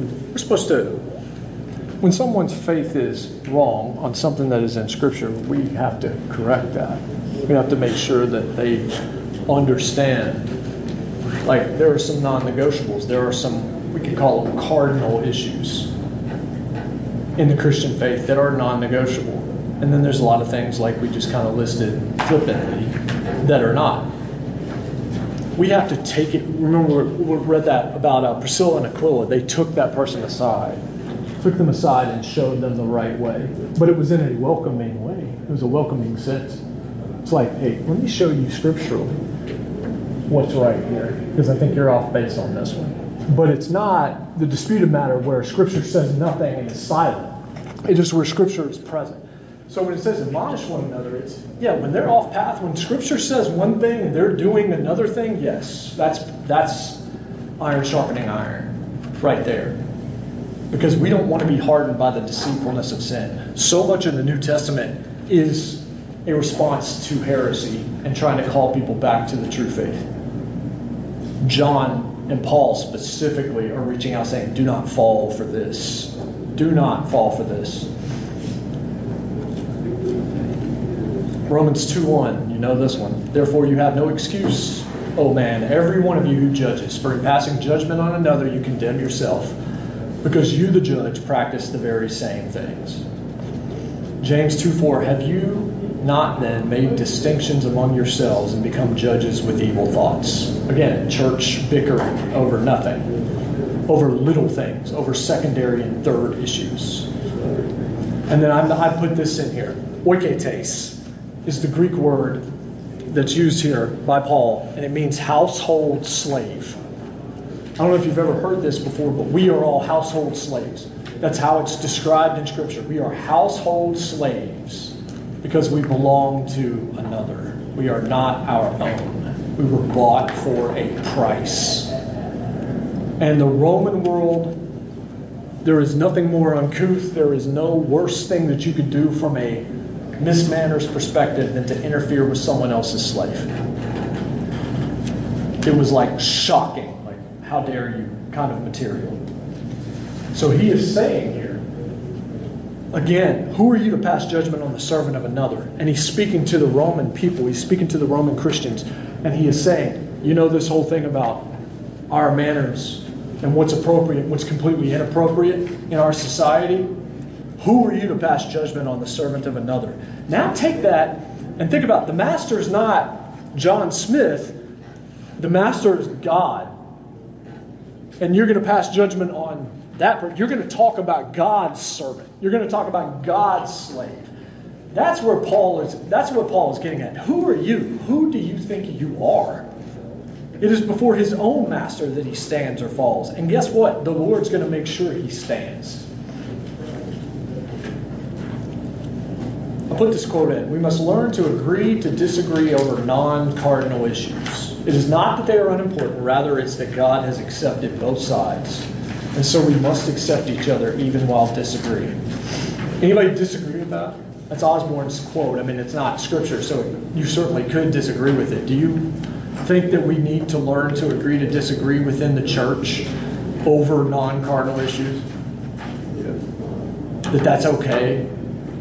when someone's faith is wrong on something that is in Scripture, we have to correct that. We have to make sure that they understand. Like, there are some non-negotiables. There are some, we could call them cardinal issues in the Christian faith that are non-negotiable. And then there's a lot of things like we just kind of listed flippantly that are not. We have to take it. Remember, we read that about Priscilla and Aquila. They took that person aside, took them aside and showed them the right way. But it was in a welcoming way. It was a welcoming sense. It's like, hey, let me show you scripturally what's right here, because I think you're off base on this one. But it's not the disputed matter where Scripture says nothing and is silent. It's just where Scripture is present. So when it says admonish one another, it's, yeah, when they're off path, when Scripture says one thing and they're doing another thing, yes, that's iron sharpening iron right there. Because we don't want to be hardened by the deceitfulness of sin. So much of the New Testament is a response to heresy and trying to call people back to the true faith. John and Paul specifically are reaching out saying, do not fall for this. Do not fall for this. Romans 2:1, you know this one. Therefore you have no excuse, O man, every one of you who judges. For in passing judgment on another you condemn yourself, because you, the judge, practice the very same things. James 2:4, have you not then made distinctions among yourselves and become judges with evil thoughts? Again, church bickering over nothing, over little things, over secondary and third issues. And then I put this in here. Oiketes is the Greek word that's used here by Paul, and it means household slave. I don't know if you've ever heard this before, but we are all household slaves. That's how it's described in Scripture. We are household slaves because we belong to another. We are not our own. We were bought for a price. And the Roman world, there is nothing more uncouth. There is no worse thing that you could do from a mismanners perspective than to interfere with someone else's slave. It was like shocking, like how dare you kind of material. So he is saying here, again, who are you to pass judgment on the servant of another? And he's speaking to the Roman people. He's speaking to the Roman Christians. And he is saying, you know this whole thing about our manners and what's appropriate, what's completely inappropriate in our society? Who are you to pass judgment on the servant of another? Now take that and think about it. The master is not John Smith. The master is God. And you're going to pass judgment on that person. You're going to talk about God's servant. You're going to talk about God's slave. That's what Paul is getting at. Who are you? Who do you think you are? It is before his own master that he stands or falls. And guess what? The Lord's going to make sure he stands. I'll put this quote in. We must learn to agree to disagree over non-cardinal issues. It is not that they are unimportant. Rather, it's that God has accepted both sides. And so we must accept each other even while disagreeing. Anybody disagree with that? That's Osborne's quote. I mean, it's not scripture, so you certainly could disagree with it. Do you think that we need to learn to agree to disagree within the church over non-cardinal issues? That's okay?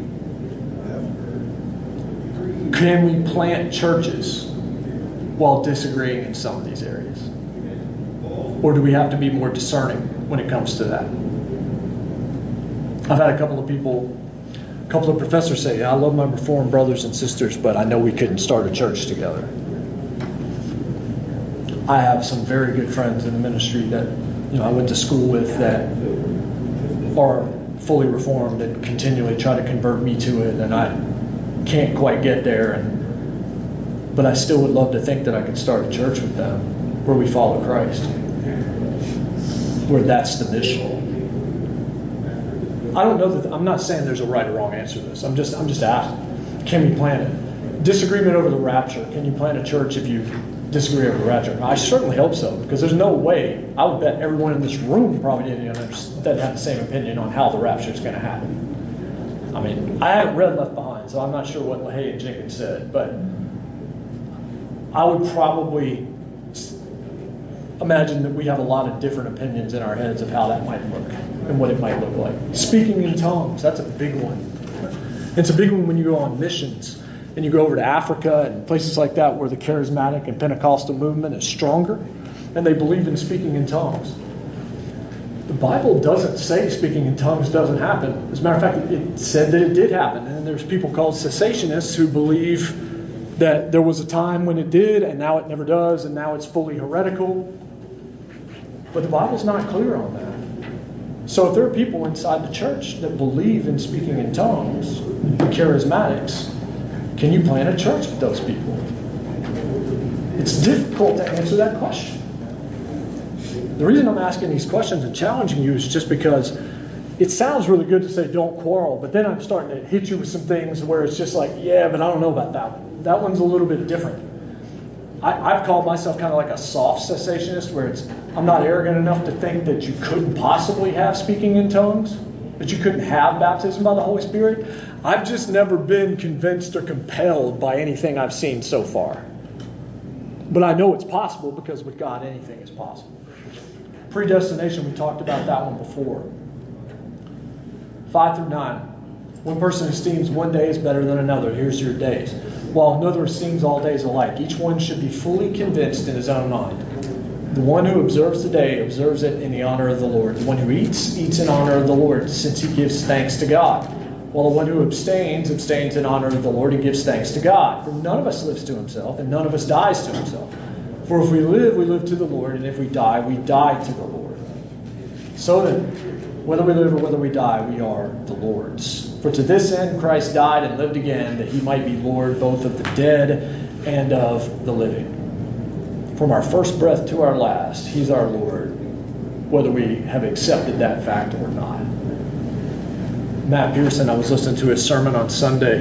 Can we plant churches while disagreeing in some of these areas? Or do we have to be more discerning when it comes to that? I've had a couple of professors say, I love my Reformed brothers and sisters, but I know we couldn't start a church together. I have some very good friends in the ministry that I went to school with that are fully Reformed and continually try to convert me to it, and I can't quite get there, but I still would love to think that I could start a church with them where we follow Christ, where that's the mission. I don't know that I'm not saying there's a right or wrong answer to this. I'm just asking, can we plant it? Disagreement over the rapture. Can you plant a church if you disagree over the rapture. I certainly hope so, because there's no way, I would bet everyone in this room probably doesn't have the same opinion on how the rapture is going to happen. I mean, I haven't read Left Behind, so I'm not sure what LaHaye and Jenkins said, but I would probably imagine that we have a lot of different opinions in our heads of how that might look and what it might look like. Speaking in tongues, that's a big one. It's a big one when you go on missions and you go over to Africa and places like that where the charismatic and Pentecostal movement is stronger and they believe in speaking in tongues. The Bible doesn't say speaking in tongues doesn't happen. As a matter of fact, it said that it did happen. And there's people called cessationists who believe that there was a time when it did and now it never does and now it's fully heretical. But the Bible's not clear on that. So if there are people inside the church that believe in speaking in tongues, the charismatics, can you plant a church with those people? It's difficult to answer that question. The reason I'm asking these questions and challenging you is just because it sounds really good to say don't quarrel, but then I'm starting to hit you with some things where it's just like, yeah, but I don't know about that one. That one's a little bit different. I've called myself kind of like a soft cessationist, where I'm not arrogant enough to think that you couldn't possibly have speaking in tongues, that you couldn't have baptism by the Holy Spirit. I've just never been convinced or compelled by anything I've seen so far. But I know it's possible, because with God anything is possible. Predestination, we talked about that one before. 5 through 9. One person esteems one day is better than another. Here's your days. While another esteems all days alike. Each one should be fully convinced in his own mind. The one who observes the day observes it in the honor of the Lord. The one who eats, eats in honor of the Lord, since he gives thanks to God. While the one who abstains, abstains in honor of the Lord and gives thanks to God. For none of us lives to himself, and none of us dies to himself. For if we live to the Lord, and if we die to the Lord. So then, whether we live or whether we die, we are the Lord's. For to this end Christ died and lived again, that he might be Lord both of the dead and of the living. From our first breath to our last, he's our Lord, whether we have accepted that fact or not. Matt Pearson, I was listening to his sermon on Sunday,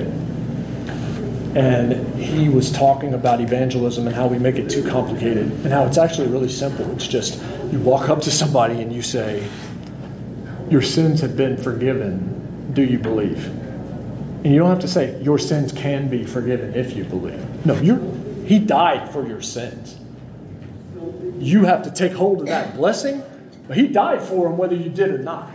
and he was talking about evangelism and how we make it too complicated, and how it's actually really simple. It's just you walk up to somebody and you say, your sins have been forgiven. Do you believe? And you don't have to say your sins can be forgiven if you believe. No, he died for your sins. You have to take hold of that blessing, but he died for them whether you did or not.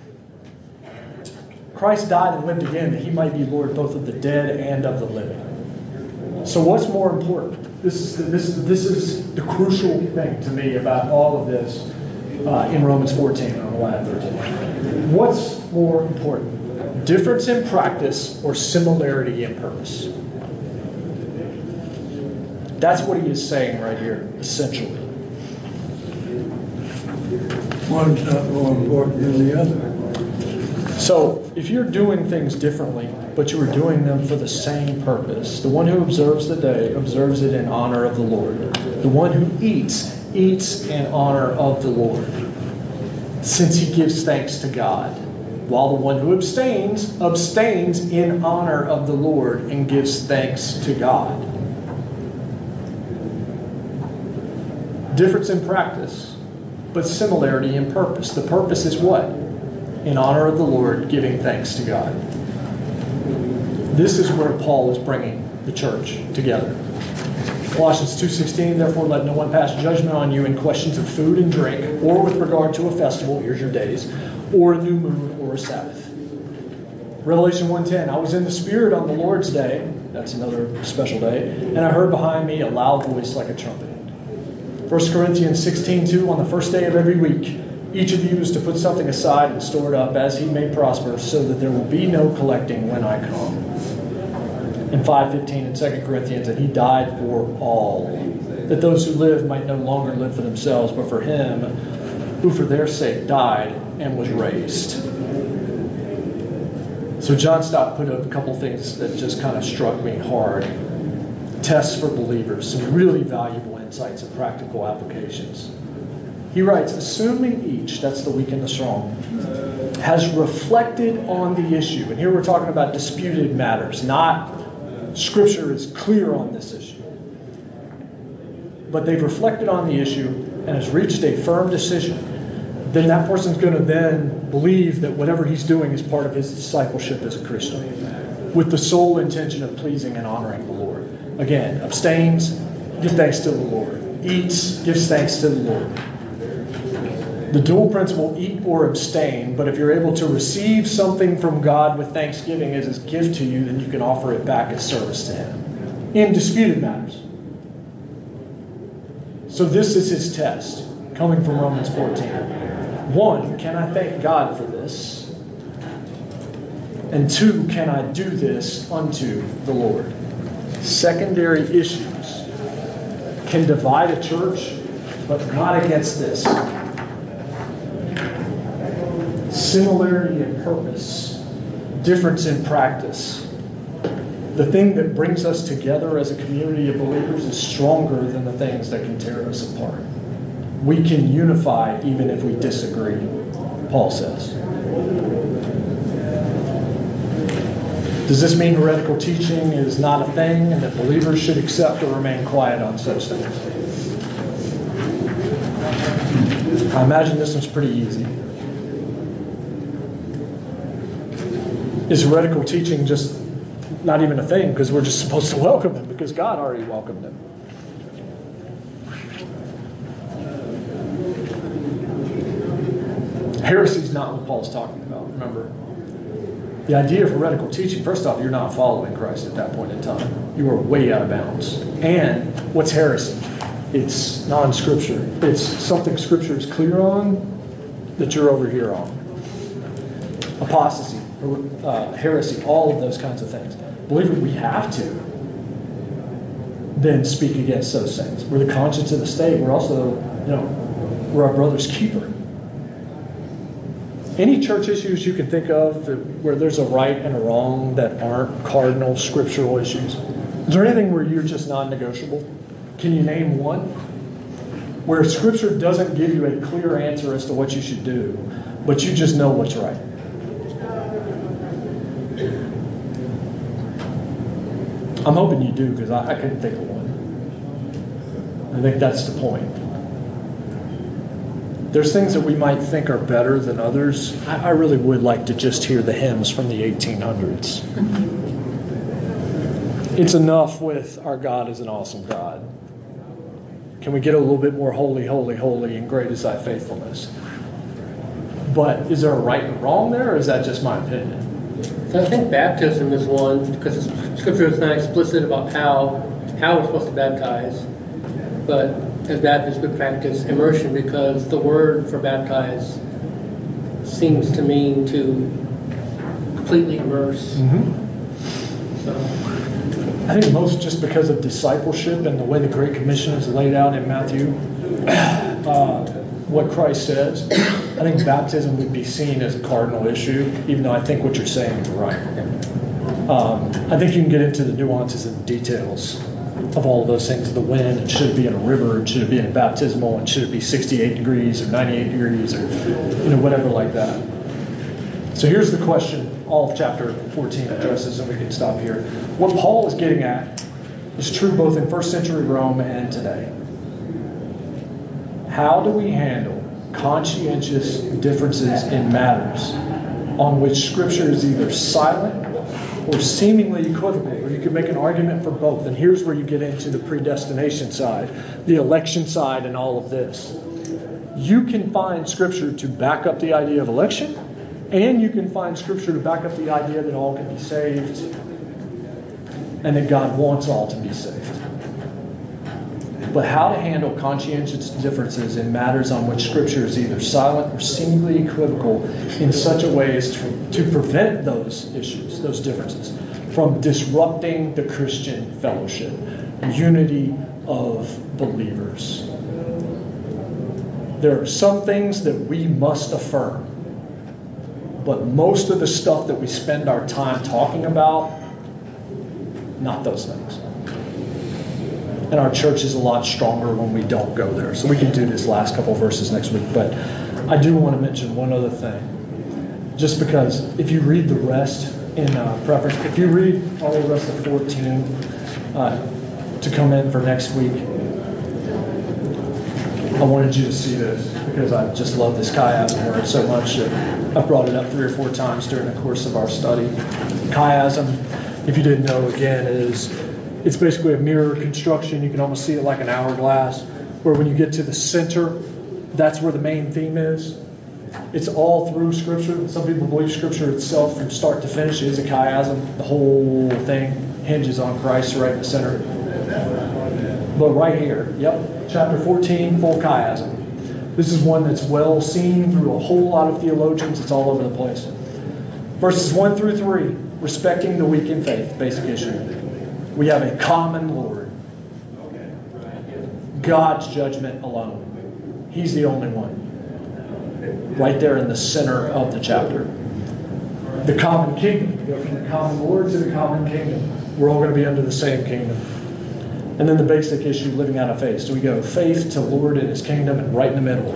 Christ died and lived again that he might be Lord both of the dead and of the living. So what's more important? This is the crucial thing to me about all of this in Romans 14. I don't know why I have 13. What's more important? Difference in practice or similarity in purpose? That's what he is saying right here, essentially. One's not more important than the other. So, if you're doing things differently, but you are doing them for the same purpose, the one who observes the day observes it in honor of the Lord. The one who eats, eats in honor of the Lord, since he gives thanks to God. While the one who abstains, abstains in honor of the Lord and gives thanks to God. Difference in practice, but similarity in purpose. The purpose is what? In honor of the Lord, giving thanks to God. This is where Paul is bringing the church together. Colossians 2:16, therefore let no one pass judgment on you in questions of food and drink, or with regard to a festival, here's your days, or a new moon, or a Sabbath. Revelation 1:10, I was in the Spirit on the Lord's day, that's another special day, and I heard behind me a loud voice like a trumpet. 1 Corinthians 16:2, on the first day of every week, each of you is to put something aside and store it up as he may prosper, so that there will be no collecting when I come. And 5:15 in 2 Corinthians, and he died for all, that those who live might no longer live for themselves, but for him who for their sake died and was raised. So John Stott put up a couple things that just kind of struck me hard. Tests for believers, some really valuable insights and practical applications. He writes, assuming each, that's the weak and the strong, has reflected on the issue. And here we're talking about disputed matters, not Scripture is clear on this issue. but they've reflected on the issue and has reached a firm decision, then that person's going to then believe that whatever he's doing is part of his discipleship as a Christian, with the sole intention of pleasing and honoring the Lord. Again, abstains, give thanks to the Lord. Eats, gives thanks to the Lord. The dual principle, eat or abstain, but if you're able to receive something from God with thanksgiving as his gift to you, then you can offer it back as service to him in disputed matters. So this is his test, coming from Romans 14. 1, can I thank God for this? And 2, can I do this unto the Lord? Secondary issues can divide a church, but not against this. Similarity in purpose, difference in practice. The thing that brings us together as a community of believers is stronger than the things that can tear us apart. We can unify even if we disagree, Paul says. Does this mean heretical teaching is not a thing and that believers should accept or remain quiet on such things? I imagine this one's pretty easy. Is heretical teaching just not even a thing because we're just supposed to welcome him because God already welcomed him? Heresy is not what Paul's talking about, remember. The idea of heretical teaching, first off, you're not following Christ at that point in time. You are way out of bounds. And what's heresy? It's non-scripture. It's something Scripture is clear on that you're over here on. Apostasy, heresy, all of those kinds of things. Believe it, we have to then speak against those things. We're the conscience of the state. We're also, we're our brother's keeper. Any church issues you can think of where there's a right and a wrong that aren't cardinal scriptural issues? Is there anything where you're just non-negotiable? Can you name one? Where Scripture doesn't give you a clear answer as to what you should do, but you just know what's right. I'm hoping you do, because I couldn't think of one. I think that's the point. There's things that we might think are better than others. I really would like to just hear the hymns from the 1800s. It's enough with our God is an awesome God. Can we get a little bit more holy, holy, holy, and great is thy faithfulness? But is there a right and wrong there, or is that just my opinion? So I think baptism is one, because Scripture is not explicit about how we're supposed to baptize. But as Baptists, we practice immersion because the word for baptize seems to mean to completely immerse. Mm-hmm. So I think most just because of discipleship and the way the Great Commission is laid out in Matthew, what Christ says, I think baptism would be seen as a cardinal issue, even though I think what you're saying is right. I think you can get into the nuances and details of all of those things, the when, and should it be in a river, and should it be in a baptismal, and should it be 68 degrees or 98 degrees or whatever like that. So here's the question all of chapter 14 addresses, and we can stop here. What Paul is getting at is true both in first century Rome and today. How do we handle conscientious differences in matters on which Scripture is either silent or seemingly equivocal, or you could make an argument for both? And here's where you get into the predestination side, the election side, and all of this. You can find Scripture to back up the idea of election, and you can find Scripture to back up the idea that all can be saved and that God wants all to be saved. But how to handle conscientious differences in matters on which Scripture is either silent or seemingly equivocal in such a way as to prevent those issues, those differences, from disrupting the Christian fellowship, unity of believers. There are some things that we must affirm, but most of the stuff that we spend our time talking about, not those things. And our church is a lot stronger when we don't go there. So we can do this last couple of verses next week. But I do want to mention one other thing. Just because if you read the rest in preference, if you read all the rest of 14 to come in for next week, I wanted you to see this because I just love this chiasm word so much that I've brought it up 3 or 4 times during the course of our study. Chiasm, if you didn't know, again, it's basically a mirror construction. You can almost see it like an hourglass, where when you get to the center, that's where the main theme is. It's all through Scripture. Some people believe Scripture itself from start to finish is a chiasm. The whole thing hinges on Christ right in the center. But right here, yep, chapter 14, full chiasm. This is one that's well seen through a whole lot of theologians. It's all over the place. Verses 1 through 3, respecting the weak in faith, basic issue. We have a common Lord. God's judgment alone. He's the only one. Right there in the center of the chapter. The common kingdom. We go from the common Lord to the common kingdom. We're all going to be under the same kingdom. And then the basic issue, living out of faith. So we go faith to Lord and His kingdom, and right in the middle,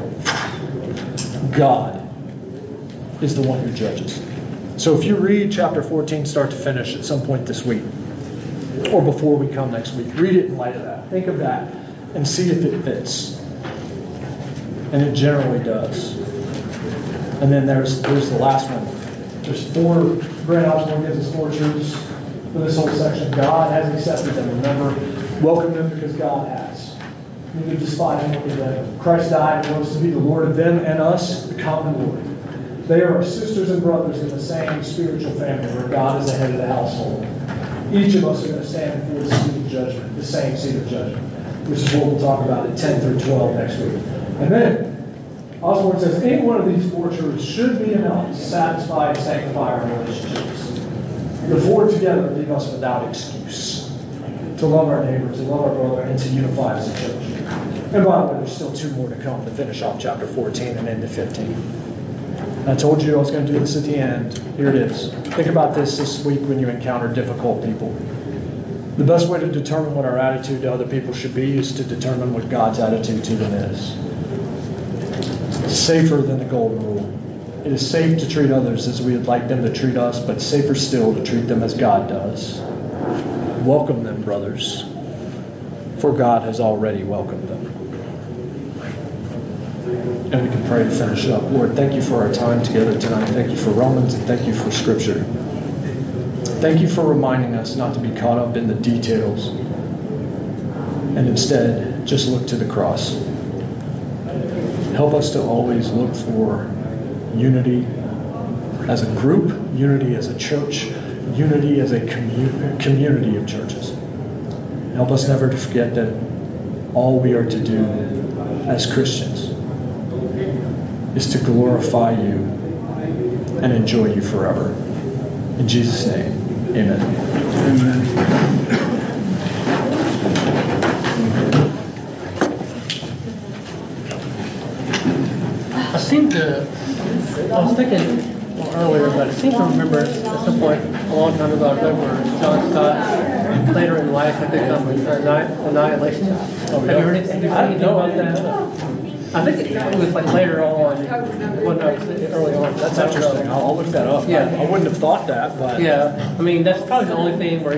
God is the one who judges. So if you read chapter 14 start to finish at some point this week, or before we come next week, read it in light of that. Think of that and see if it fits. And it generally does. And then there's the last one. There's 4, Grant Osborne gives us 4 truths for this whole section. God has accepted them. Remember, welcome them because God has. Neither despise nor condemn. Christ died and rose to be the Lord of them and us, the common Lord. They are our sisters and brothers in the same spiritual family where God is the head of the household. Each of us are going to stand before the seat of judgment, the same seat of judgment, which is what we'll talk about at 10 through 12 next week. And then, Osborne says, any one of these 4 truths should be enough to satisfy and sanctify our relationships. The 4 together leave us without excuse. To love our neighbor, to love our brother, and to unify as a church. And by the way, there's still 2 more to come to finish off chapter 14 and into 15. I told you I was going to do this at the end. Here it is. Think about this week when you encounter difficult people. The best way to determine what our attitude to other people should be is to determine what God's attitude to them is. Safer than the golden rule. It is safe to treat others as we would like them to treat us, but safer still to treat them as God does. Welcome them, brothers, for God has already welcomed them. And we can pray to finish up. Lord, thank you for our time together tonight. Thank you for Romans, and thank you for Scripture. Thank you for reminding us not to be caught up in the details and instead just look to the cross. Help us to always look for unity as a group, unity as a church, unity as a community of churches. Help us never to forget that all we are to do as Christians is to glorify you and enjoy you forever. In Jesus' name, amen. Amen. I was thinking earlier, but I seem to remember at some point a long time ago, I remember John Stott later in life had become annihilation. Have you heard anything about that? I think it was like later on, early on. That's interesting. I'll look that up. Yeah. I wouldn't have thought that, but yeah, I mean that's probably the only thing where